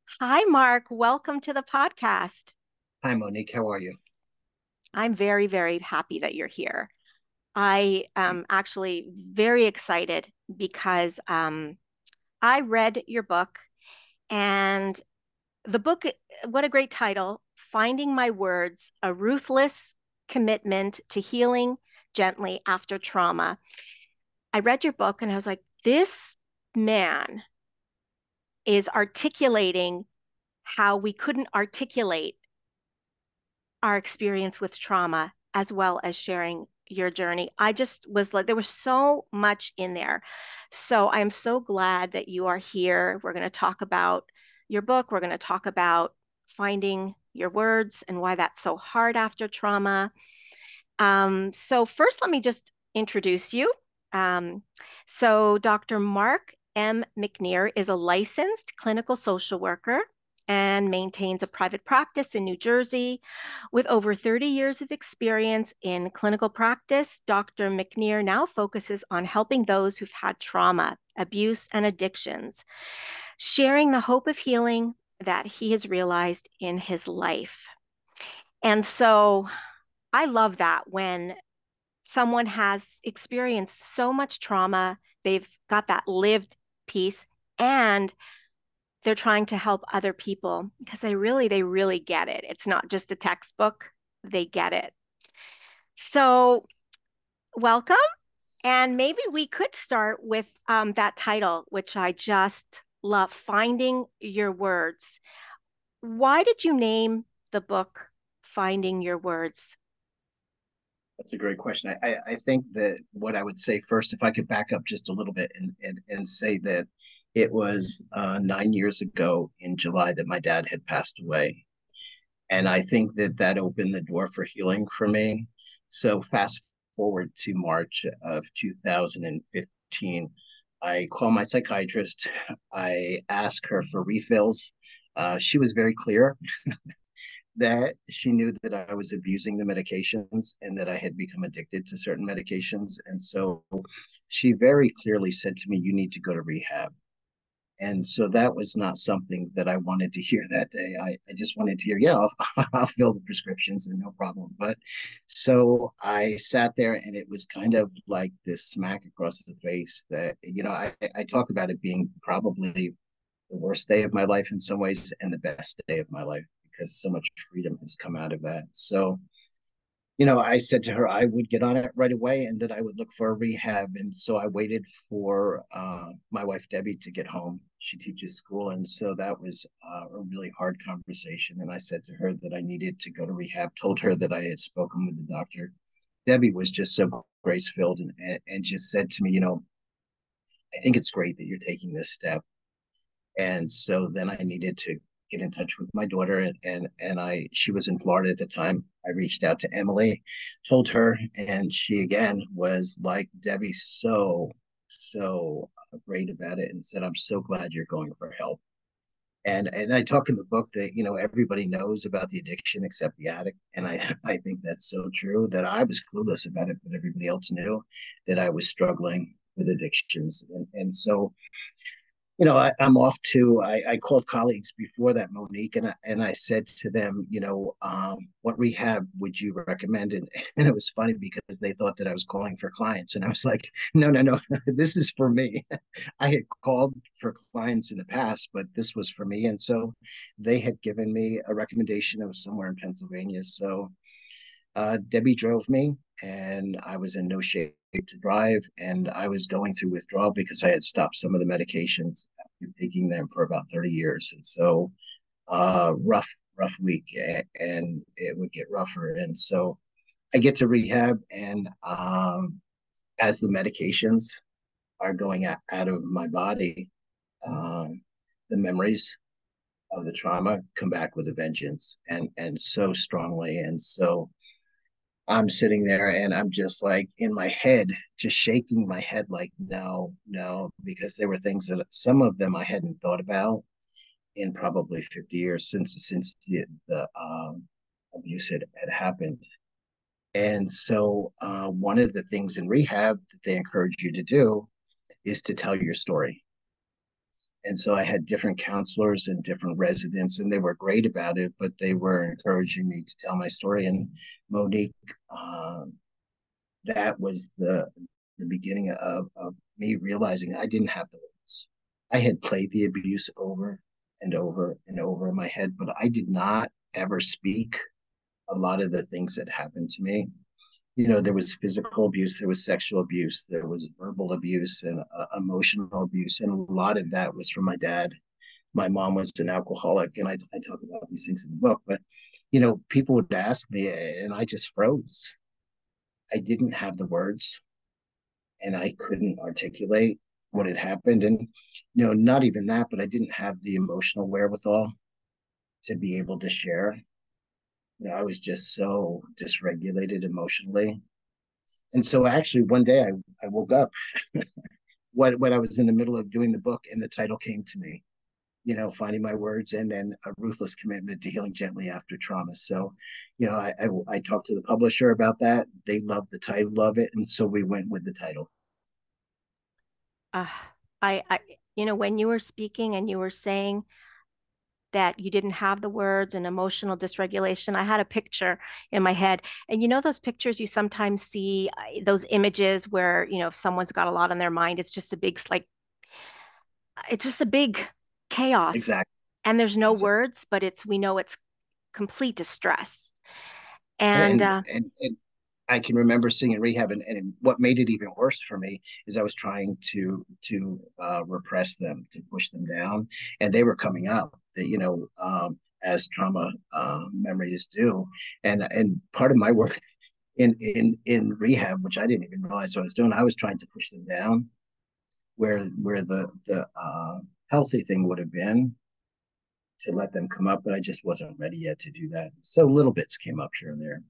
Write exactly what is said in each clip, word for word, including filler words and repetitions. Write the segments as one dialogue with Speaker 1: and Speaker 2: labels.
Speaker 1: Hi, Mark. Welcome to the podcast.
Speaker 2: Hi, Monique. How are you?
Speaker 1: I'm very, very happy that you're here. I am actually very excited because um, I read your book, and the book, what a great title, Finding My Words, A Ruthless Commitment to Healing Gently After Trauma. I read your book and I was like, this man is articulating how we couldn't articulate our experience with trauma as well as sharing your journey. I just was like, there was so much in there. So I'm so glad that you are here. We're going to talk about your book. We're going to talk about finding your words and why that's so hard after trauma. Um, so, first, let me just introduce you. Um, so, Doctor Mark M. McNear is a licensed clinical social worker and maintains a private practice in New Jersey. With over thirty years of experience in clinical practice, Doctor McNear now focuses on helping those who've had trauma, abuse, and addictions, sharing the hope of healing that he has realized in his life. And so I love that when someone has experienced so much trauma, they've got that lived piece, and they're trying to help other people because they really, they really get it. It's not just a textbook, they get it. So, welcome. And maybe we could start with um, that title, which I just love, Finding Your Words. Why did you name the book Finding Your Words?
Speaker 2: That's a great question. I, I, I think that what I would say first, if I could back up just a little bit and, and, and say that it was uh, nine years ago in July that my dad had passed away. And I think that that opened the door for healing for me. So fast forward to March of two thousand fifteen, I call my psychiatrist. I ask her for refills. Uh, she was very clear that she knew that I was abusing the medications and that I had become addicted to certain medications. And so she very clearly said to me, "You need to go to rehab." And so that was not something that I wanted to hear that day. I, I just wanted to hear, yeah, I'll, I'll fill the prescriptions and no problem. But so I sat there and it was kind of like this smack across the face that, you know, I, I talk about it being probably the worst day of my life in some ways and the best day of my life because so much freedom has come out of that. So, you know, I said to her I would get on it right away and that I would look for a rehab. And so I waited for uh, my wife, Debbie, to get home. She teaches school. And so that was uh, a really hard conversation. And I said to her that I needed to go to rehab, told her that I had spoken with the doctor. Debbie was just so grace filled and, and just said to me, you know, I think it's great that you're taking this step. And so then I needed to get in touch with my daughter, and, and and I she was in Florida at the time. I reached out to Emily, told her, and she again was like Debbie, so so great about it, and said, "I'm so glad you're going for help." And and I talk in the book that you know everybody knows about the addiction except the addict, and I I think that's so true that I was clueless about it, but everybody else knew that I was struggling with addictions, and and so you know, I, I'm off to, I, I called colleagues before that, Monique, and I, and I said to them, you know, um, what rehab would you recommend? And, and it was funny because they thought that I was calling for clients. And I was like, no, no, no, this is for me. I had called for clients in the past, but this was for me. And so they had given me a recommendation of somewhere in Pennsylvania. So uh, Debbie drove me, and I was in no shape to drive. And I was going through withdrawal because I had stopped some of the medications after taking them for about thirty years. And so, uh, rough, rough week, and it would get rougher. And so I get to rehab, and um, as the medications are going out, out of my body, um, the memories of the trauma come back with a vengeance and and so strongly. And so I'm sitting there and I'm just like in my head, just shaking my head, like, no, no, because there were things that some of them I hadn't thought about in probably fifty years since since the, the um, abuse had, had happened. And so, uh, one of the things in rehab that they encourage you to do is to tell your story. And so I had different counselors and different residents, and they were great about it, but they were encouraging me to tell my story. And Monique, uh, that was the the beginning of, of me realizing I didn't have the words. I had played the abuse over and over and over in my head, but I did not ever speak a lot of the things that happened to me. You know, there was physical abuse, there was sexual abuse, there was verbal abuse and uh, emotional abuse. And a lot of that was from my dad. My mom was an alcoholic, and I, I talk about these things in the book. But, you know, people would ask me, and I just froze. I didn't have the words, and I couldn't articulate what had happened. And, you know, not even that, but I didn't have the emotional wherewithal to be able to share. You know, I was just so dysregulated emotionally. And so actually one day I, I woke up when, when I was in the middle of doing the book and the title came to me, you know, finding my words and then a ruthless commitment to healing gently after trauma. So, you know, I, I, I talked to the publisher about that. They loved the title of it. And so we went with the title.
Speaker 1: Uh, I, I, you know, when you were speaking and you were saying that you didn't have the words and emotional dysregulation, I had a picture in my head. And you know, those pictures you sometimes see, uh, those images where, you know, if someone's got a lot on their mind, it's just a big, like, it's just a big chaos.
Speaker 2: Exactly.
Speaker 1: And there's no
Speaker 2: Exactly.
Speaker 1: words, but it's, we know it's complete distress. And
Speaker 2: And,
Speaker 1: uh,
Speaker 2: and, and I can remember seeing in rehab, and, and what made it even worse for me is I was trying to to uh, repress them, to push them down, and they were coming up. That you know, um, as trauma uh, memories do, and and part of my work in in in rehab, which I didn't even realize I was doing, I was trying to push them down where where the the uh, healthy thing would have been to let them come up, but I just wasn't ready yet to do that. So little bits came up here and there.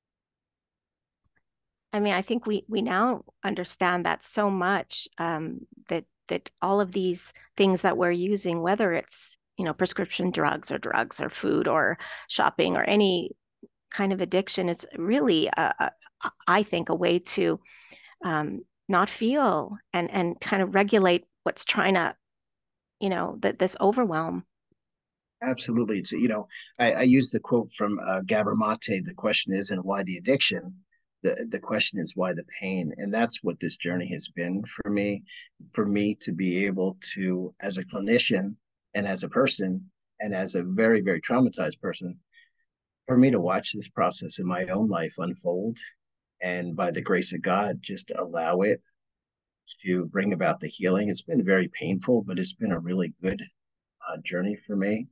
Speaker 1: I mean, I think we we now understand that so much, um, that that all of these things that we're using, whether it's, you know, prescription drugs or drugs or food or shopping or any kind of addiction, is really, a, a, I think, a way to, um, not feel and and kind of regulate what's trying to, you know, that this overwhelm.
Speaker 2: Absolutely. It's, you know, I, I use the quote from uh, Gabor Mate. The question isn't why the addiction. The, the question is why the pain. And that's what this journey has been for me, for me to be able to, as a clinician and as a person, and as a very, very traumatized person, for me to watch this process in my own life unfold. And by the grace of God, just allow it to bring about the healing. It's been very painful, but it's been a really good uh, journey for me.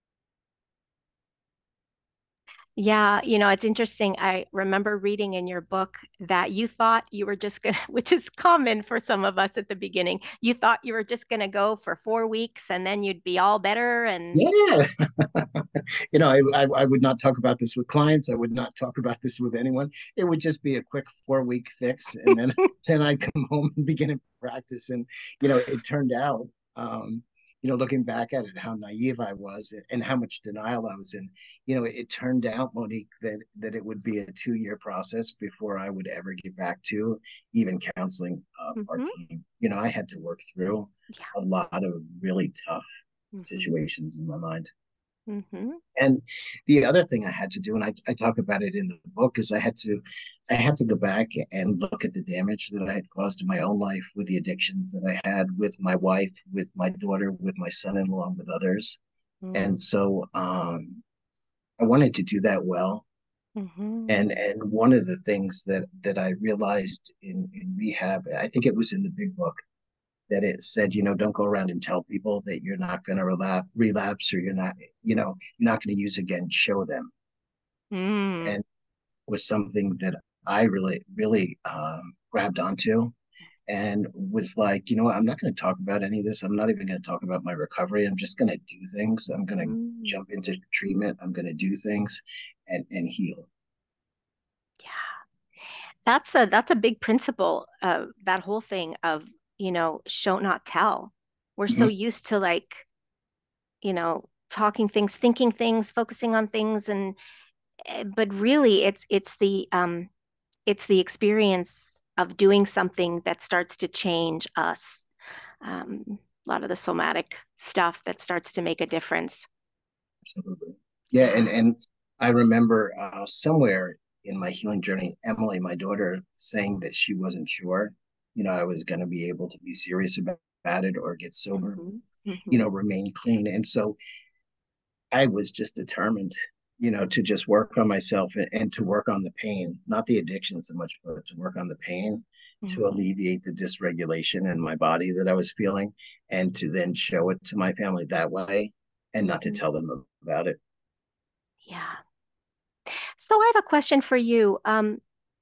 Speaker 1: Yeah, you know, it's interesting. I remember reading in your book that you thought you were just gonna, which is common for some of us at the beginning, you thought you were just gonna go for four weeks and then you'd be all better. And
Speaker 2: Yeah, you know, I, I, I would not talk about this with clients. I would not talk about this with anyone. It would just be a quick four week fix, and then then I'd come home and begin to practice. And you know, it turned out, um, you know, looking back at it, how naive I was and how much denial I was in. You know, it turned out, Monique, that that it would be a two year process before I would ever get back to even counseling uh, our
Speaker 1: hmm
Speaker 2: team. You know, I had to work through
Speaker 1: yeah.
Speaker 2: a lot of really tough
Speaker 1: hmm
Speaker 2: situations in my mind.
Speaker 1: hmm
Speaker 2: And the other thing I had to do, and I, I talk about it in the book, is I had to I had to go back and look at the damage that I had caused in my own life with the addictions that I had with my wife, with my daughter, with my son-in-law, with others.
Speaker 1: hmm
Speaker 2: And so um, I wanted to do that well.
Speaker 1: hmm
Speaker 2: And and one of the things that that I realized in, in rehab, I think it was in the big book, that it said, you know, don't go around and tell people that you're not going to relapse, relapse or you're not, you know, you're not going to use again. Show them.
Speaker 1: mm
Speaker 2: And was something that I really, really um, grabbed onto and was like, you know what, I'm not going to talk about any of this. I'm not even going to talk about my recovery. I'm just going to do things. I'm going to
Speaker 1: mm
Speaker 2: jump into treatment. I'm going to do things and, and heal.
Speaker 1: Yeah, that's a that's a big principle of that whole thing of, you know, show not tell. We're so
Speaker 2: Mhm.
Speaker 1: used to, like, you know, talking things, thinking things, focusing on things, and eh, but really it's it's the um it's the experience of doing something that starts to change us. um, a lot of the somatic stuff that starts to make a difference.
Speaker 2: Absolutely. Yeah, and
Speaker 1: Yeah.
Speaker 2: and I remember uh, somewhere in my healing journey, Emily, my daughter, saying that she wasn't sure, you know, I was going to be able to be serious about, about it or get sober,
Speaker 1: Hmm.
Speaker 2: you
Speaker 1: Hmm.
Speaker 2: know, remain clean. And so I was just determined, you know, to just work on myself and, and to work on the pain, not the addiction so much, but to work on the pain to
Speaker 1: Hmm.
Speaker 2: alleviate the dysregulation in my body that I was feeling and to then show it to my family that way and not to
Speaker 1: Hmm.
Speaker 2: tell them about it.
Speaker 1: Yeah. So I have a question for you. Um,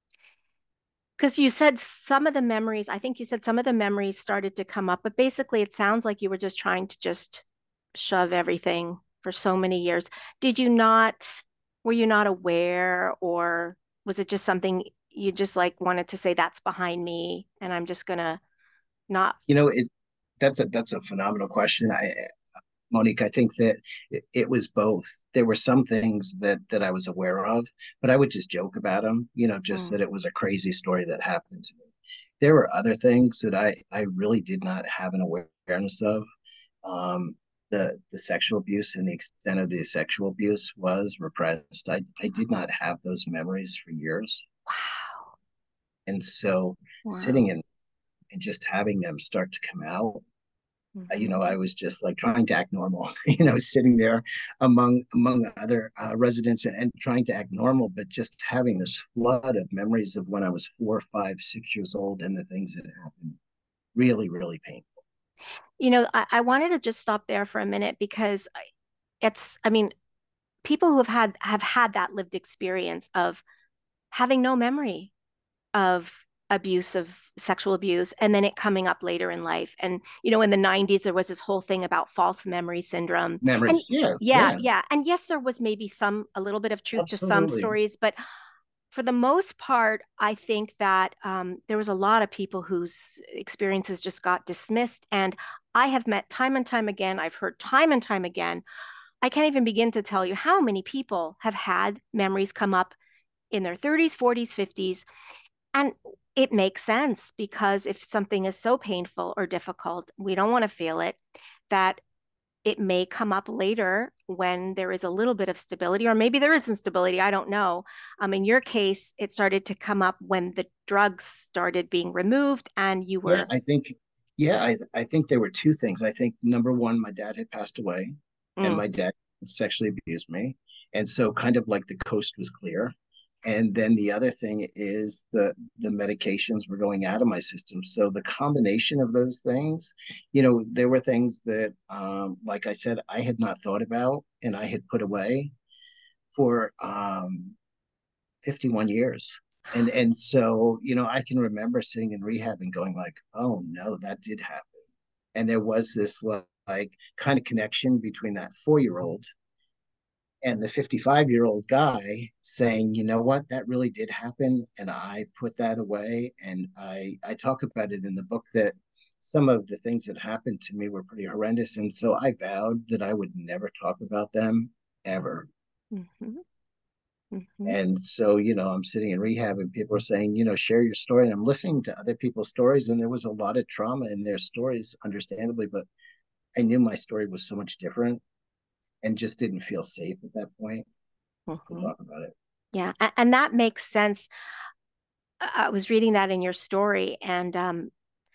Speaker 1: because you said some of the memories, I think you said some of the memories started to come up, but basically it sounds like you were just trying to just shove everything for so many years. Did you not, were you not aware, or was it just something you just like wanted to say that's behind me and I'm just gonna not?
Speaker 2: You know, it that's a that's a phenomenal question. I Monique, I think that it, it was both. There were some things that that I was aware of, but I would just joke about them, you know, just
Speaker 1: Mm,
Speaker 2: that it was a crazy story that happened to me. There were other things that I I really did not have an awareness of. Um, the the sexual abuse and the extent of the sexual abuse was repressed. I I did not have those memories for years,
Speaker 1: wow.
Speaker 2: and so sitting
Speaker 1: Wow.
Speaker 2: in and just having them start to come out, you know,
Speaker 1: Hmm.
Speaker 2: I was just like trying to act normal, you know, sitting there among among other uh, residents and, and trying to act normal, but just having this flood of memories of when I was four, five, six years old and the things that happened. Really, really painful.
Speaker 1: You know, I, I wanted to just stop there for a minute because I- it's, I mean, people who have had have had that lived experience of having no memory of abuse, of sexual abuse, and then it coming up later in life. And, you know, in the nineties, there was this whole thing about false memory syndrome. And
Speaker 2: Memories, yeah,
Speaker 1: yeah,
Speaker 2: yeah,
Speaker 1: yeah. And yes, there was maybe some, a little bit of truth to some
Speaker 2: absolutely.
Speaker 1: stories, but for the most part, I think that um, there was a lot of people whose experiences just got dismissed. And I have met time and time again, I've heard time and time again. I can't even begin to tell you how many people have had memories come up in their thirties, forties, fifties, and it makes sense because if something is so painful or difficult, we don't want to feel it, that it may come up later when there is a little bit of stability, or maybe there isn't stability. I don't know. Um, in your case, it started to come up when the drugs started being removed and you
Speaker 2: Yeah,
Speaker 1: were,
Speaker 2: I think, yeah, I I think there were two things. I think number one, my dad had passed away, and
Speaker 1: mm,
Speaker 2: my dad sexually abused me, and so kind of like the coast was clear. And then the other thing is the the medications were going out of my system. So the combination of those things, you know, there were things that, um, like I said, I had not thought about and I had put away for um, fifty-one years. And and so, you know, I can remember sitting in rehab and going like, oh no, that did happen. And there was this like kind of connection between that four-year-old and the fifty-five year old guy saying, you know what, that really did happen. And I put that away. And I, I talk about it in the book that some of the things that happened to me were pretty horrendous. And so I vowed that I would never talk about them ever.
Speaker 1: mhm, mhm.
Speaker 2: And so, you know, I'm sitting in rehab and people are saying, you know, share your story. And I'm listening to other people's stories. And there was a lot of trauma in their stories, understandably, but I knew my story was so much different and just didn't feel safe at that point to
Speaker 1: Mhm.
Speaker 2: talk about it.
Speaker 1: Yeah, a- and that makes sense. I I was reading that in your story, and um,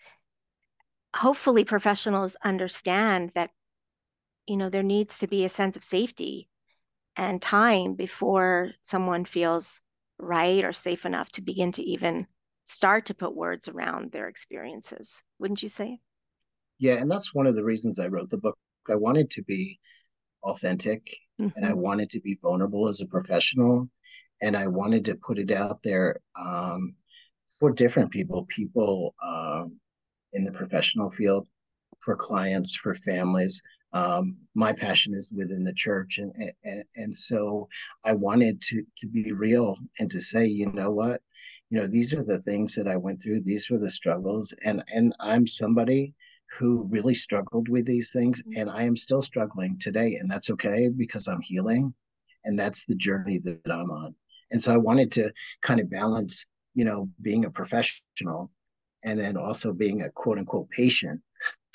Speaker 1: hopefully professionals understand that, you know, there needs to be a sense of safety and time before someone feels right or safe enough to begin to even start to put words around their experiences. Wouldn't you say?
Speaker 2: Yeah, and that's one of the reasons I wrote the book. I wanted to be authentic and I
Speaker 1: Hmm.
Speaker 2: wanted to be vulnerable as a professional and I wanted to put it out there um, for different people, people um, in the professional field, for clients, for families. Um, my passion is within the church, and, and and so I wanted to to be real and to say, you know what, you know, these are the things that I went through. These were the struggles, and and I'm somebody who really struggled with these things, and I am still struggling today, and that's okay because I'm healing, and that's the journey that I'm on. And so I wanted to kind of balance, you know, being a professional and then also being a quote unquote patient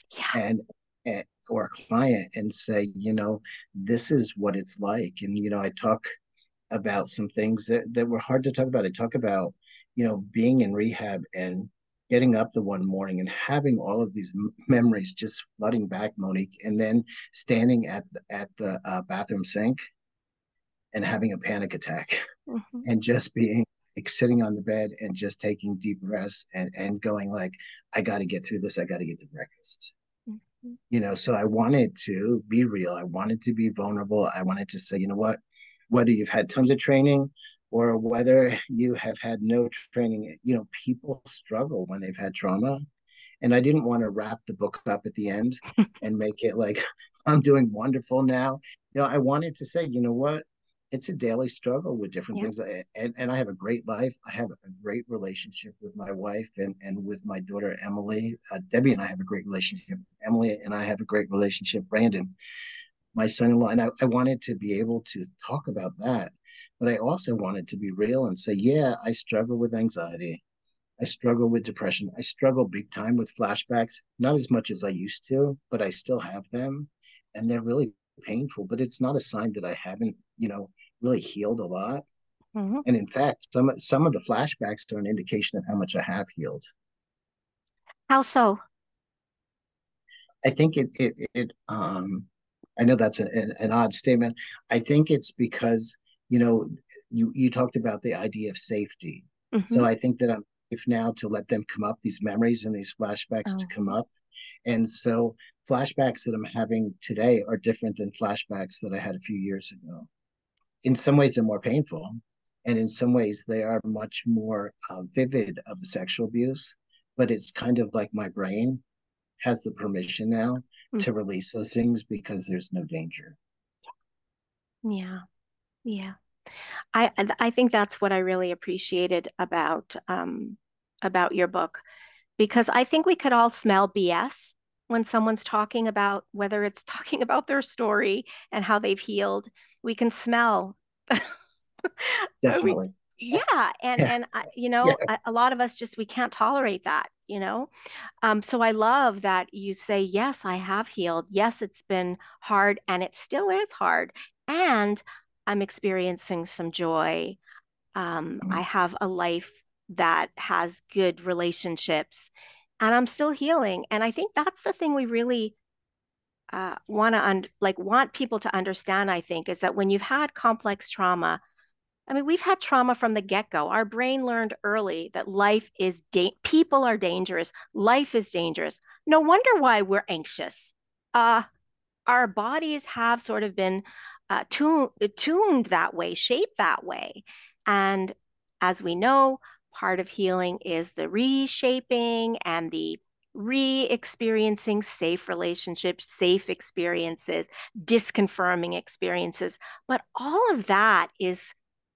Speaker 1: Yeah.
Speaker 2: and, and or a client and say, you know, this is what it's like. And, you know, I talk about some things that, that were hard to talk about. I talk about, you know, being in rehab and getting up the one morning and having all of these m- memories just flooding back, Monique, and then standing at the, at the uh, bathroom sink and having a panic attack
Speaker 1: Hmm.
Speaker 2: and just being like sitting on the bed and just taking deep breaths and and going like, I got to get through this. I got to get to breakfast.
Speaker 1: Hmm.
Speaker 2: You know, so I wanted to be real. I wanted to be vulnerable. I wanted to say, you know what, whether you've had tons of training or whether you have had no training, you know, people struggle when they've had trauma. And I didn't want to wrap the book up at the end and make it like I'm doing wonderful now. You know, I wanted to say, you know what? It's a daily struggle with different
Speaker 1: Yeah.
Speaker 2: things. And, and I have a great life. I have a great relationship with my wife and, and with my daughter, Emily. Uh, Debbie and I have a great relationship. Emily and I have a great relationship. Brandon, my son in law. And I, I wanted to be able to talk about that. But I also wanted to be real and say, yeah, I struggle with anxiety. I struggle with depression. I struggle big time with flashbacks, not as much as I used to, but I still have them. And they're really painful, but it's not a sign that I haven't, you know, really healed a lot.
Speaker 1: Hmm.
Speaker 2: And in fact, some some of the flashbacks are an indication of how much I have healed.
Speaker 1: How so?
Speaker 2: I think it it it um I know that's an, an odd statement. I think it's because, you know, you you talked about the idea of safety.
Speaker 1: Hmm.
Speaker 2: So I think that I'm safe now to let them come up, these memories and these flashbacks to come
Speaker 1: Oh.
Speaker 2: up. And so flashbacks that I'm having today are different than flashbacks that I had a few years ago. In some ways, they're more painful. And in some ways, they are much more uh, vivid of the sexual abuse. But it's kind of like my brain has the permission now
Speaker 1: Mm.
Speaker 2: to release those things because there's no danger.
Speaker 1: Yeah. Yeah. I I think that's what I really appreciated about um about your book, because I think we could all smell B S when someone's talking about, whether it's talking about their story and how they've healed. We can smell. Uh, we,
Speaker 2: Definitely.
Speaker 1: yeah, and
Speaker 2: Yeah.
Speaker 1: and I, you
Speaker 2: Yeah.
Speaker 1: know, a, a lot of us just we can't tolerate that, you know. Um, so I love that you say, yes, I have healed. Yes, it's been hard, and it still is hard, and I'm experiencing some joy. Um, I have a life that has good relationships, and I'm still healing. And I think that's the thing we really uh, want to un like want people to understand, I think, is that when you've had complex trauma, I mean, we've had trauma from the get-go. Our brain learned early that life is da people are dangerous, life is dangerous. No wonder why we're anxious. Uh, our bodies have sort of been uh, tuned, tuned that way, shaped that way. And as we know, part of healing is the reshaping and the re-experiencing safe relationships, safe experiences, disconfirming experiences. But all of that is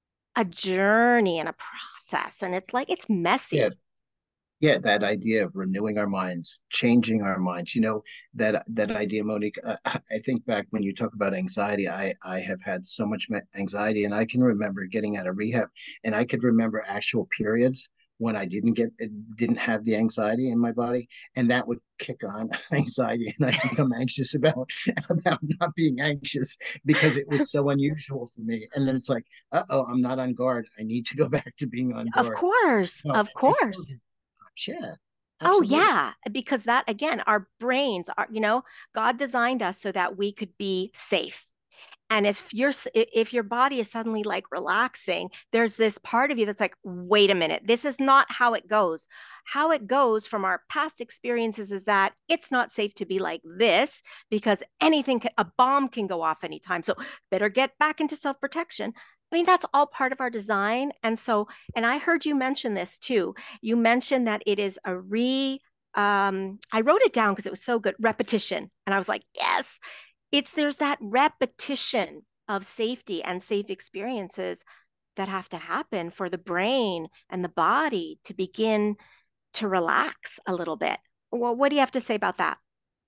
Speaker 1: a journey and a process. And it's like, it's
Speaker 2: Yeah.
Speaker 1: messy.
Speaker 2: Yeah, that idea of renewing our minds, changing our minds, you know, that that idea, Monique. Uh, I think back when you talk about anxiety, I I have had so much anxiety, and I can remember getting out of rehab, and I could remember actual periods when I didn't get didn't have the anxiety in my body, and that would kick on anxiety, and I'd become anxious about about not being anxious because it was so unusual for me. And then it's like, uh oh, I'm not on guard. I need to go back to being on
Speaker 1: Of
Speaker 2: guard.
Speaker 1: course,
Speaker 2: No,
Speaker 1: of
Speaker 2: I still
Speaker 1: course.
Speaker 2: do. Yeah,
Speaker 1: Oh,
Speaker 2: absolutely.
Speaker 1: yeah, because that again, our brains are, you know, God designed us so that we could be safe. And if you're if your body is suddenly like relaxing, there's this part of you that's like, wait a minute, this is not how it goes. How it goes from our past experiences is that it's not safe to be like this because anything can, a bomb can go off anytime. So better get back into self-protection. I mean, that's all part of our design. And so, and I heard you mention this too. You mentioned that it is a re um, I wrote it down because it was so good, repetition. And I was like, yes, it's there's that repetition of safety and safe experiences that have to happen for the brain and the body to begin to relax a little bit. Well, what do you have to say about that?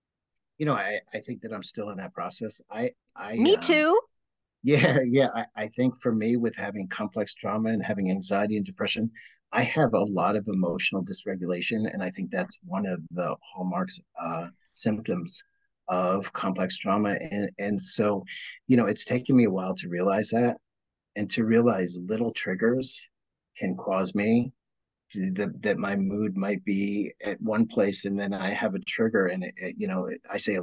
Speaker 2: You know, I, I think that I'm still in that process. I, I,
Speaker 1: Me
Speaker 2: um,
Speaker 1: too.
Speaker 2: yeah, yeah. I, I think for me, with having complex trauma and having anxiety and depression, I have a lot of emotional dysregulation, and I think that's one of the hallmarks. Uh, symptoms of complex trauma. And, and so, you know, it's taken me a while to realize that and to realize little triggers can cause me to, that, that my mood might be at one place and then I have a trigger and it, it, you know, it, I say a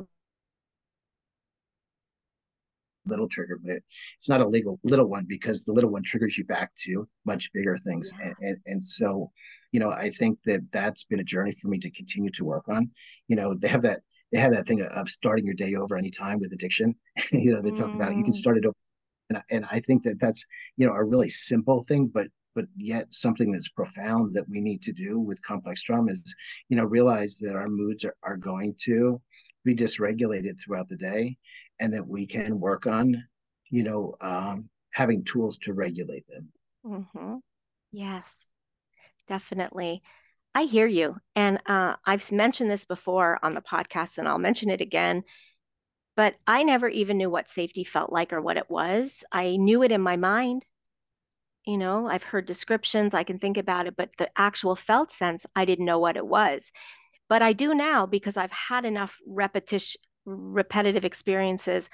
Speaker 2: little trigger, but it, it's not a legal little one because the little one triggers you back to much bigger things.
Speaker 1: Yeah.
Speaker 2: And, and, and so, you know, I think that that's been a journey for me to continue to work on. You know, they have that they have that thing of starting your day over anytime with addiction. You know, they talk about you can
Speaker 1: Mm,
Speaker 2: start it over, and, and I think that that's you know a really simple thing, but but yet something that's profound that we need to do with complex trauma is you know realize that our moods are, are going to be dysregulated throughout the day, and that we can work on you know um, having tools to regulate them.
Speaker 1: hmm Yes, definitely. I hear you. And uh, I've mentioned this before on the podcast, and I'll mention it again. But I never even knew what safety felt like or what it was. I knew it in my mind. You know, I've heard descriptions, I can think about it, but the actual felt sense, I didn't know what it was. But I do now because I've had enough repetition, repetitive experiences.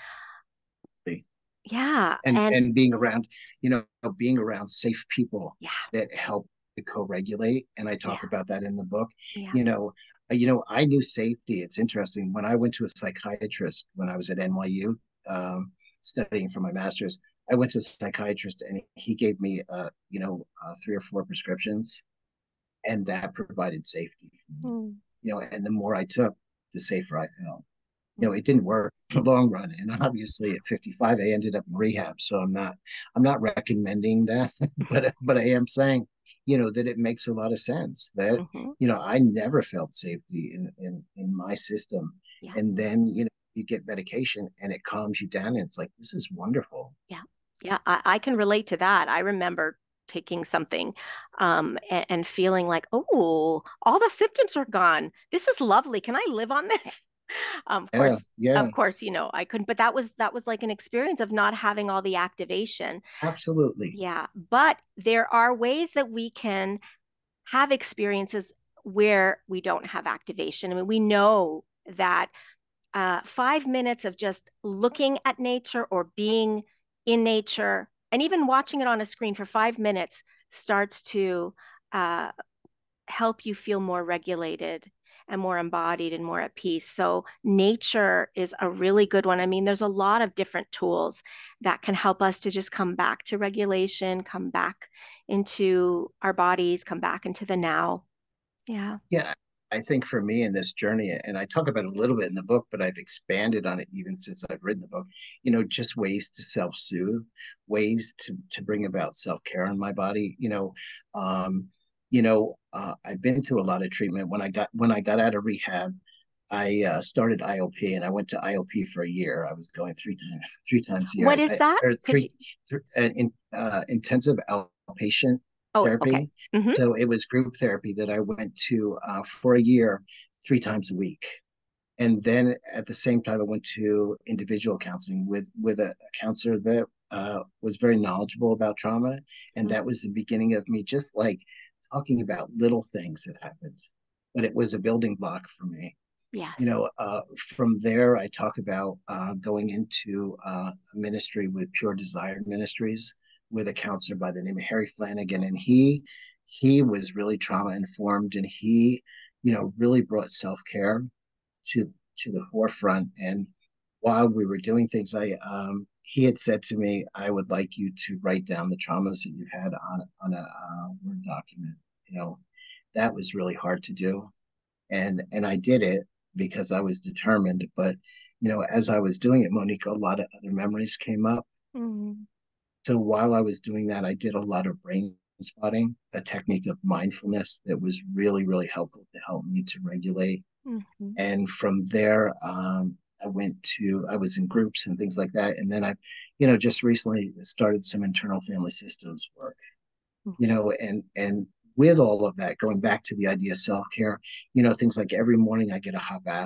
Speaker 1: Yeah.
Speaker 2: and
Speaker 1: And
Speaker 2: and being around you know being around safe people
Speaker 1: yeah,
Speaker 2: that help to co-regulate, and I
Speaker 1: yeah,
Speaker 2: talk about that in the book.
Speaker 1: yeah.
Speaker 2: you know you know I knew safety. It's interesting, when I went to a psychiatrist when I was at N Y U, um, studying for my master's. I went to a psychiatrist and he gave me uh you know uh, three or four prescriptions, and that provided safety for me.
Speaker 1: Mm,
Speaker 2: You know and the more I took, the safer I felt. you know,
Speaker 1: mm,
Speaker 2: it didn't work in the long run. And obviously at fifty-five, I ended up in rehab. So I'm not, I'm not recommending that, but, but I am saying, you know, that it makes a lot of sense that,
Speaker 1: mhm.
Speaker 2: you know, I never felt safety in, in, in my system.
Speaker 1: Yeah,
Speaker 2: And then, you know, you get medication and it calms you down. And it's like, this is wonderful.
Speaker 1: yeah, yeah. I, I can relate to that. I remember taking something um, and, and feeling like, oh, all the symptoms are gone. This is lovely. Can I live on this? Um, of
Speaker 2: Yeah.
Speaker 1: course,
Speaker 2: Yeah,
Speaker 1: of course, you know, I couldn't, but that was that was like an experience of not having all the activation.
Speaker 2: absolutely.
Speaker 1: Yeah, but there are ways that we can have experiences where we don't have activation. I mean, we know that uh, five minutes of just looking at nature or being in nature and even watching it on a screen for five minutes starts to uh, help you feel more regulated and more embodied and more at peace. So, nature is a really good one. I mean, there's a lot of different tools that can help us to just come back to regulation, come back into our bodies, come back into the now. Yeah.
Speaker 2: Yeah, I think for me in this journey, and I talk about it a little bit in the book, but I've expanded on it even since I've written the book, you know, just ways to self-soothe, ways to to bring about self-care in my body. You know, um, you know, uh, I've been through a lot of treatment. When I got when I got out of rehab, I uh, started I O P, and I went to I O P for a year. I was going three times three times a
Speaker 1: What
Speaker 2: year.
Speaker 1: is
Speaker 2: I,
Speaker 1: that?
Speaker 2: or
Speaker 1: Could you?
Speaker 2: three, three uh, in uh, intensive outpatient
Speaker 1: Oh, okay.
Speaker 2: therapy.
Speaker 1: hmm
Speaker 2: So it was group therapy that I went to uh, for a year, three times a week. And then at the same time, I went to individual counseling with with a, a counselor that uh, was very knowledgeable about trauma, and that was the beginning of me just like talking about little things that happened. But it was a building block for me. You
Speaker 1: Yes.
Speaker 2: know, uh, from there, I talk about uh, going into uh, a ministry with Pure Desire Ministries with a counselor by the name of Harry Flanagan, and he he was really trauma informed, and he, you know, really brought self care to to the forefront. And while we were doing things, I um, he had said to me, "I would like you to write down the traumas that you've had on on a uh, Word document." You know, that was really hard to do, and and I did it because I was determined. But you know, as I was doing it, Monique, a lot of other memories came up.
Speaker 1: Mm-hmm.
Speaker 2: So while I was doing that, I did a lot of brain spotting, a technique of mindfulness that was really, really helpful to help me to regulate.
Speaker 1: Mm-hmm.
Speaker 2: And from there, um, I went to, I was in groups and things like that. And then I, you know, just recently started some internal family systems work, you know, and, and with all of that, going back to the idea of self care, you know, things like every morning I get a hot bath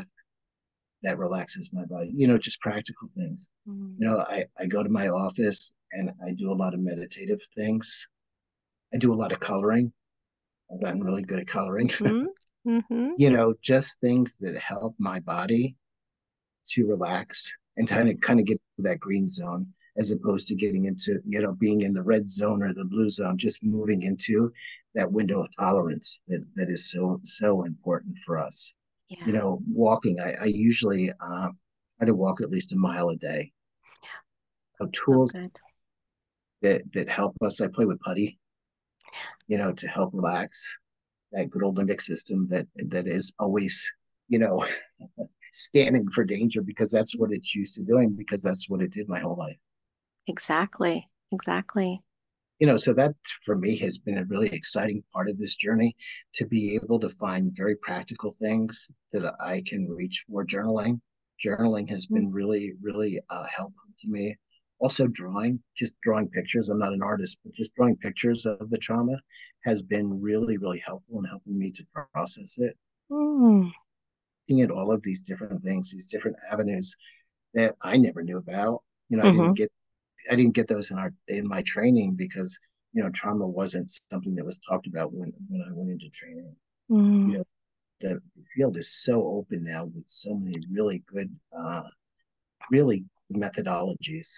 Speaker 2: that relaxes my body, you know, just practical things.
Speaker 1: Mm-hmm.
Speaker 2: You know, I, I go to my office and I do a lot of meditative things. I do a lot of coloring. I've gotten really good at coloring.
Speaker 1: Mm-hmm. Mm-hmm.
Speaker 2: You know, just things that help my body to relax and kind of kind of get to that green zone as opposed to getting into, you know, being in the red zone or the blue zone, just moving into that window of tolerance that that is so so important for us. You
Speaker 1: Yeah.
Speaker 2: know, walking, I, I usually um, try to walk at least a mile a day. So
Speaker 1: So
Speaker 2: tools
Speaker 1: good.
Speaker 2: that that help us. I play with putty, you know, to help relax that good old limbic system that that is always, you know, scanning for danger because that's what it's used to doing because that's what it did my whole life.
Speaker 1: Exactly. Exactly.
Speaker 2: You know, so that for me has been a really exciting part of this journey to be able to find very practical things that I can reach for journaling. Journaling has
Speaker 1: Mm.
Speaker 2: been really, really uh, helpful to me. Also, drawing, just drawing pictures. I'm not an artist, but just drawing pictures of the trauma has been really, really helpful in helping me to process it.
Speaker 1: Mm.
Speaker 2: Looking at all of these different things, these different avenues that I never knew about. You know, I didn't
Speaker 1: Mm-hmm.
Speaker 2: get I didn't get those in our in my training because you know trauma wasn't something that was talked about when when I went into training. You
Speaker 1: Mm.
Speaker 2: know, the field is so open now with so many really good, uh, really methodologies.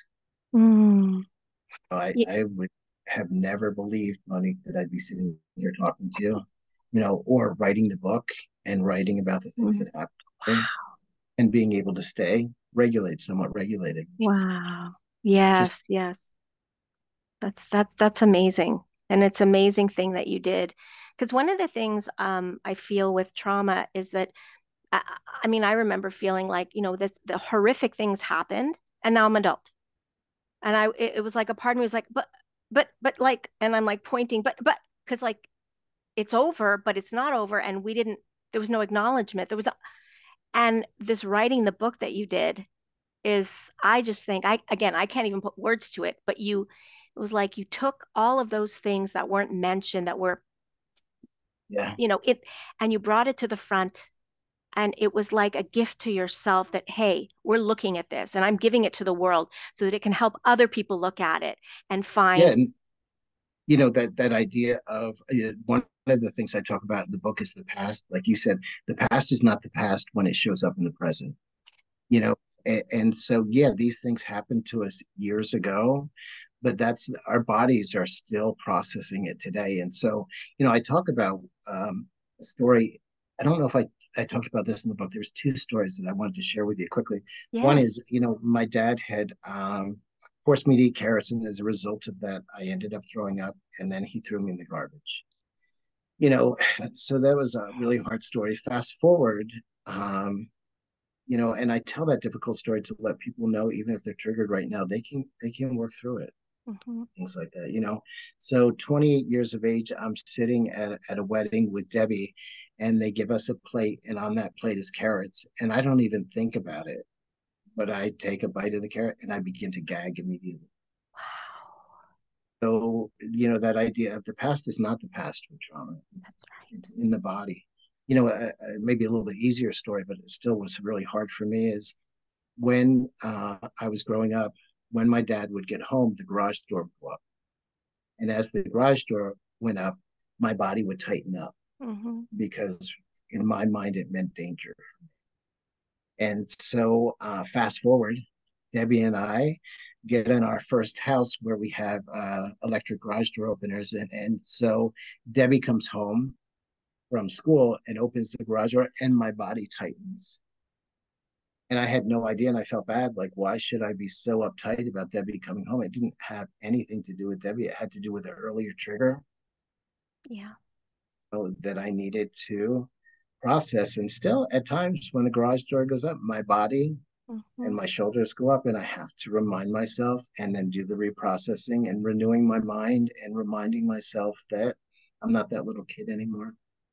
Speaker 1: Mm.
Speaker 2: I
Speaker 1: Y-
Speaker 2: I would have never believed, Monique, that I'd be sitting here talking to you, you know, or writing the book and writing about the things
Speaker 1: mm.
Speaker 2: that happened to me and being able to stay regulated, somewhat regulated, which is
Speaker 1: Wow.
Speaker 2: just
Speaker 1: Yes, yes. That's that's that's amazing. And it's an amazing thing that you did. Because one of the things um, I feel with trauma is that I, I mean, I remember feeling like, you know, this the horrific things happened and now I'm adult. And I it, it was like a part of me was like, but but but like, and I'm like pointing, but but because like it's over, but it's not over, and we didn't, there was no acknowledgement. There was a, and this writing the book that you did is, I just think, I again, I can't even put words to it, but you, it was like you took all of those things that weren't mentioned, that were,
Speaker 2: yeah.
Speaker 1: you know, it, and you brought it to the front. And it was like a gift to yourself that, hey, we're looking at this and I'm giving it to the world so that it can help other people look at it and
Speaker 2: Yeah,
Speaker 1: find,
Speaker 2: and you know that that idea of uh, one of the things I talk about in the book is the past. Like you said, the past is not the past when it shows up in the present. You know, and, and so yeah, these things happened to us years ago, but that's our bodies are still processing it today. And so, you know, I talk about um, a story. I don't know if I I talked about this in the book. There's two stories that I wanted to share with you quickly. One
Speaker 1: yes.
Speaker 2: is, you know, my dad had um, forced me to eat carrots, and as a result of that, I ended up throwing up, and then he threw me in the garbage. You know, so that was a really hard story. Fast forward, um, you know, and I tell that difficult story to let people know, even if they're triggered right now, they can they can work through it,
Speaker 1: Hmm.
Speaker 2: things like that, you know. So twenty-eight years of age, I'm sitting at, at a wedding with Debbie, and they give us a plate, and on that plate is carrots, and I don't even think about it, but I take a bite of the carrot and I begin to gag immediately.
Speaker 1: Wow.
Speaker 2: So, you know, that idea of the past is not the past with trauma.
Speaker 1: That's
Speaker 2: It's
Speaker 1: right.
Speaker 2: in the body. You know, uh, uh, maybe a little bit easier story, but it still was really hard for me is when uh, I was growing up, when my dad would get home, the garage door would go up. And as the garage door went up, my body would tighten up
Speaker 1: Hmm.
Speaker 2: because in my mind, it meant danger. And so, uh, fast forward, Debbie and I get in our first house where we have uh, electric garage door openers. And, and so Debbie comes home from school and opens the garage door, and my body tightens. And I had no idea, and I felt bad. Like, why should I be so uptight about Debbie coming home? It didn't have anything to do with Debbie. It had to do with an earlier trigger
Speaker 1: Yeah.
Speaker 2: uh, that I needed to process. And still, at times, when the garage door goes up, my body and
Speaker 1: Hmm.
Speaker 2: my shoulders go up, and I have to remind myself and then do the reprocessing and renewing my mind and reminding myself that I'm not that little kid anymore.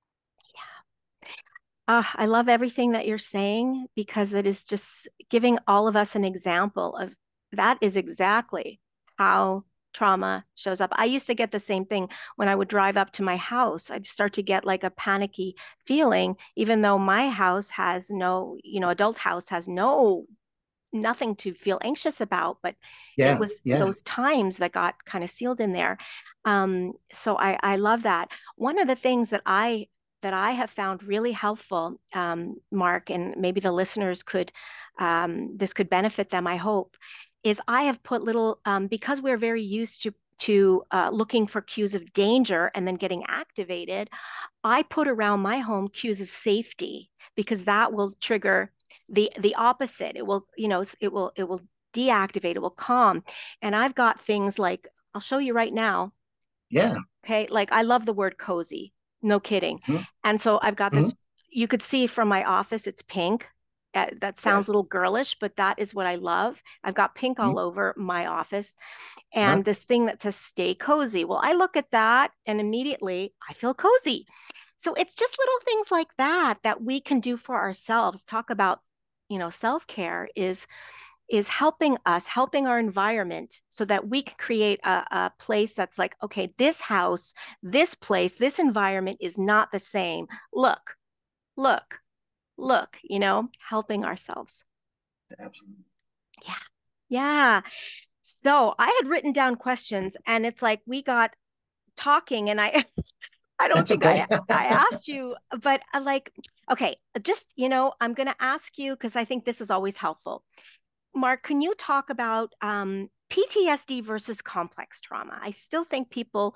Speaker 1: Uh, I love everything that you're saying because it is just giving all of us an example of, that is exactly how trauma shows up. I used to get the same thing when I would drive up to my house. I'd start to get like a panicky feeling, even though my house has no, you know, adult house has no, nothing to feel anxious about, but it
Speaker 2: Yeah,
Speaker 1: was
Speaker 2: yeah,
Speaker 1: those times that got kind of sealed in there. Um, so I, I love that. One of the things that I that I have found really helpful, um, Mark, and maybe the listeners could, um, this could benefit them, I hope, is I have put little, um, because we're very used to to uh, looking for cues of danger and then getting activated, I put around my home cues of safety because that will trigger the the opposite. It will, you know, it will it will deactivate, it will calm. And I've got things like, I'll show you right now.
Speaker 2: Yeah.
Speaker 1: Okay, like I love the word cozy, no kidding.
Speaker 2: Mm-hmm.
Speaker 1: And so I've got
Speaker 2: Mm-hmm.
Speaker 1: this, you could see from my office, it's pink. Uh, that sounds a
Speaker 2: Yes.
Speaker 1: little girlish, but that is what I love. I've got pink
Speaker 2: Mm-hmm.
Speaker 1: all over my office
Speaker 2: Uh-huh.
Speaker 1: and this thing that says stay cozy. Well, I look at that and immediately I feel cozy. So it's just little things like that that we can do for ourselves. Talk about, you know, self-care is is helping us, helping our environment so that we can create a, a place that's like, okay, this house, this place, this environment is not the same. Look, look, look, you know, helping ourselves.
Speaker 2: Absolutely.
Speaker 1: Yeah. Yeah. So I had written down questions and it's like we got talking and I I don't
Speaker 2: That's
Speaker 1: think
Speaker 2: okay.
Speaker 1: I I asked you, but uh, like, okay, just, you know, I'm going to ask you because I think this is always helpful. Mark, can you talk about um, P T S D versus complex trauma? I still think people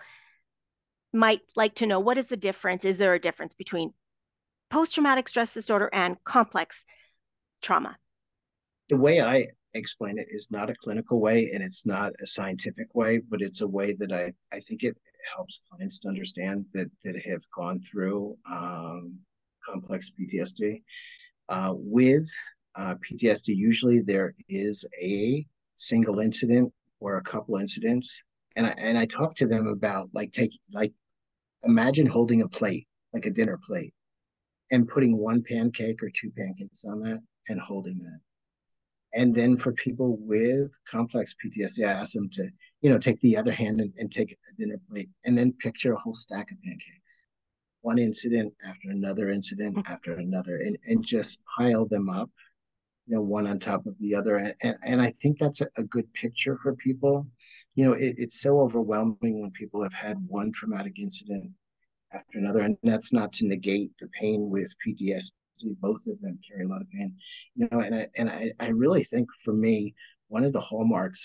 Speaker 1: might like to know what is the difference? Is there a difference between post-traumatic stress disorder and complex trauma?
Speaker 2: The way I explain it is not a clinical way and it's not a scientific way, but it's a way that I, I think it helps clients to understand that that have gone through um, complex P T S D. Uh, with uh, P T S D, usually there is a single incident or a couple incidents. And I, and I talk to them about like take like imagine holding a plate, like a dinner plate, and putting one pancake or two pancakes on that and holding that. And then for people with complex P T S D, I ask them to, you know, take the other hand and, and take a dinner plate and then picture a whole stack of pancakes, one incident after another incident after another, and, and just pile them up, you know, one on top of the other. And, and, and I think that's a, a good picture for people. You know, it, it's so overwhelming when people have had one traumatic incident after another. And that's not to negate the pain with P T S D. Both of them carry a lot of pain. You know, and I and I, I really think for me, one of the hallmarks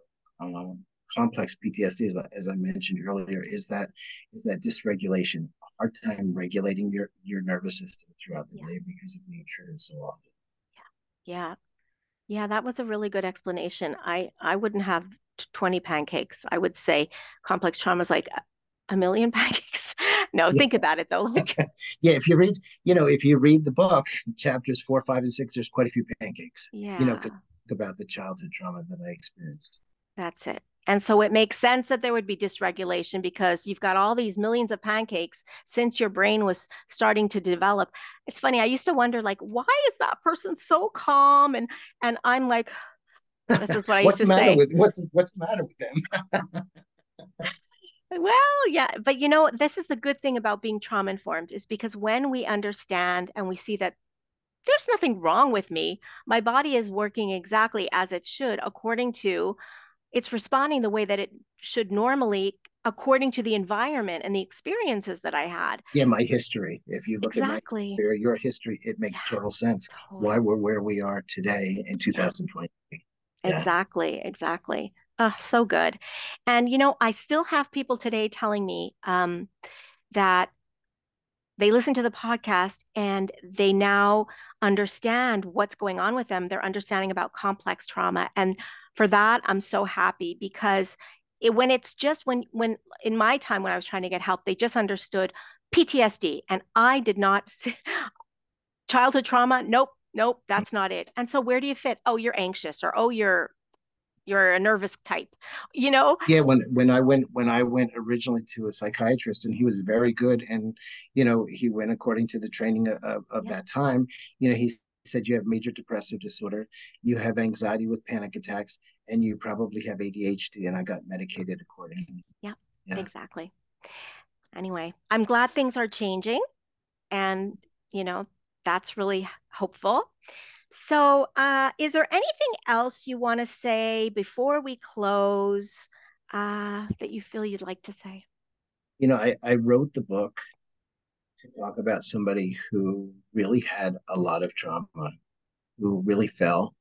Speaker 2: um, complex P T S D, as, as I mentioned earlier, is that is that dysregulation, a hard time regulating your your nervous system throughout the
Speaker 1: Yeah,
Speaker 2: day because of being triggered so often.
Speaker 1: yeah, yeah. That was a really good explanation. I I wouldn't have twenty pancakes. I would say complex trauma is like a a million pancakes. No,
Speaker 2: Yeah,
Speaker 1: think about it though. Like,
Speaker 2: yeah. If you read, you know, if you read the book, chapters four, five, and six, there's quite a few pancakes. You know, because
Speaker 1: yeah.
Speaker 2: about the childhood trauma that I experienced.
Speaker 1: That's it. And so it makes sense that there would be dysregulation because you've got all these millions of pancakes since your brain was starting to develop. It's funny, I used to wonder like, why is that person so calm? And and I'm like, this is what I used
Speaker 2: What's
Speaker 1: to
Speaker 2: the matter
Speaker 1: say.
Speaker 2: with what's what's the matter with them?
Speaker 1: Well, yeah, but you know, this is the good thing about being trauma informed is because when we understand and we see that there's nothing wrong with me, my body is working exactly as it should according to it's responding the way that it should normally according to the environment and the experiences that I had.
Speaker 2: Yeah, my history. If you look at my
Speaker 1: Exactly.
Speaker 2: history or your history, it makes
Speaker 1: Yeah,
Speaker 2: total sense why
Speaker 1: totally.
Speaker 2: we're where we are today in
Speaker 1: Yeah,
Speaker 2: two thousand twenty. Yeah.
Speaker 1: exactly. Exactly. Oh, so good. And you know, I still have people today telling me um, that they listen to the podcast and they now understand what's going on with them. They're understanding about complex trauma. And for that, I'm so happy because it, when it's just when, when in my time when I was trying to get help, they just understood P T S D. And I did not, childhood trauma. Nope, nope, that's not it. And so where do you fit? Oh, you're anxious or oh, you're, you're a nervous type, you know?
Speaker 2: Yeah, when when I went when I went originally to a psychiatrist and he was very good and you know he went according to the training of, of
Speaker 1: Yeah,
Speaker 2: that time, you know he said you have major depressive disorder, you have anxiety with panic attacks, and you probably have A D H D, and I got medicated accordingly.
Speaker 1: yeah,
Speaker 2: Yeah.
Speaker 1: exactly. Anyway, I'm glad things are changing. And, you know, that's really hopeful. So, uh, is there anything else you want to say before we close uh, that you feel you'd like to say?
Speaker 2: You know, I, I wrote the book to talk about somebody who really had a lot of trauma, who really fell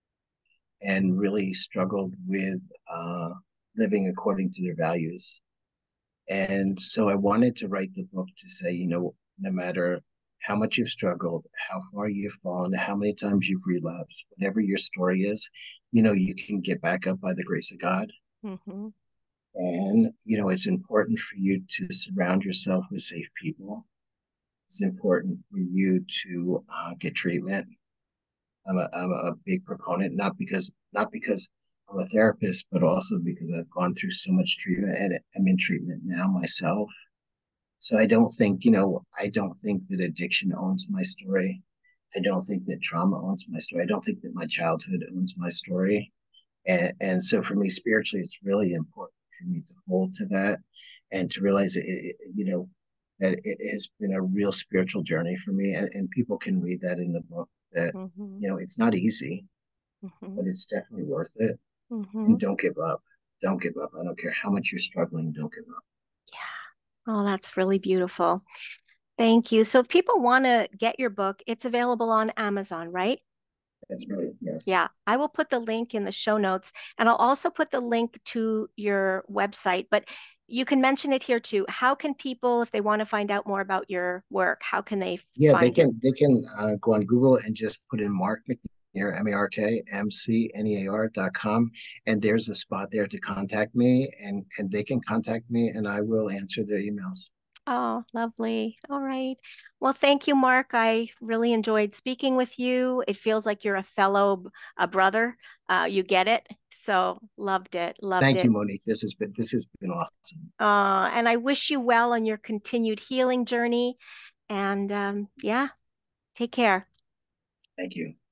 Speaker 2: and really struggled with uh, living according to their values. And so I wanted to write the book to say, you know, no matter how much you've struggled, how far you've fallen, how many times you've relapsed, whatever your story is, you know, you can get back up by the grace of God.
Speaker 1: Hmm.
Speaker 2: And, you know, it's important for you to surround yourself with safe people. It's important for you to uh, get treatment. I'm a, I'm a big proponent, not because, not because I'm a therapist, but also because I've gone through so much treatment and I'm in treatment now myself. So I don't think, you know, I don't think that addiction owns my story. I don't think that trauma owns my story. I don't think that my childhood owns my story. And, and so for me, spiritually, it's really important for me to hold to that and to realize, it, it, you know, that it has been a real spiritual journey for me. And, and people can read that in the book that,
Speaker 1: Hmm.
Speaker 2: you know, it's not easy,
Speaker 1: Hmm.
Speaker 2: but it's definitely worth it.
Speaker 1: Hmm.
Speaker 2: And don't give up. Don't give up. I don't care how much you're struggling. Don't give up.
Speaker 1: Yeah. Oh, that's really beautiful. Thank you. So if people want to get your book, it's available on Amazon, right?
Speaker 2: That's right. Yes.
Speaker 1: Yeah, I will put the link in the show notes and I'll also put the link to your website, but you can mention it here too. How can people, if they want to find out more about your work, how can they
Speaker 2: Yeah, they
Speaker 1: find you?
Speaker 2: can they can uh, go on Google and just put in Mark McNear, M A R K M C N E A R dot com, and there's a spot there to contact me, and and they can contact me, and I will answer their emails.
Speaker 1: Oh, lovely. All right. Well, thank you, Mark. I really enjoyed speaking with you. It feels like you're a fellow a brother. Uh, you get it. So loved it. Loved
Speaker 2: Thank you,
Speaker 1: it.
Speaker 2: Monique. This has been this has been awesome.
Speaker 1: Uh, and I wish you well on your continued healing journey. And um, yeah, take care.
Speaker 2: Thank you.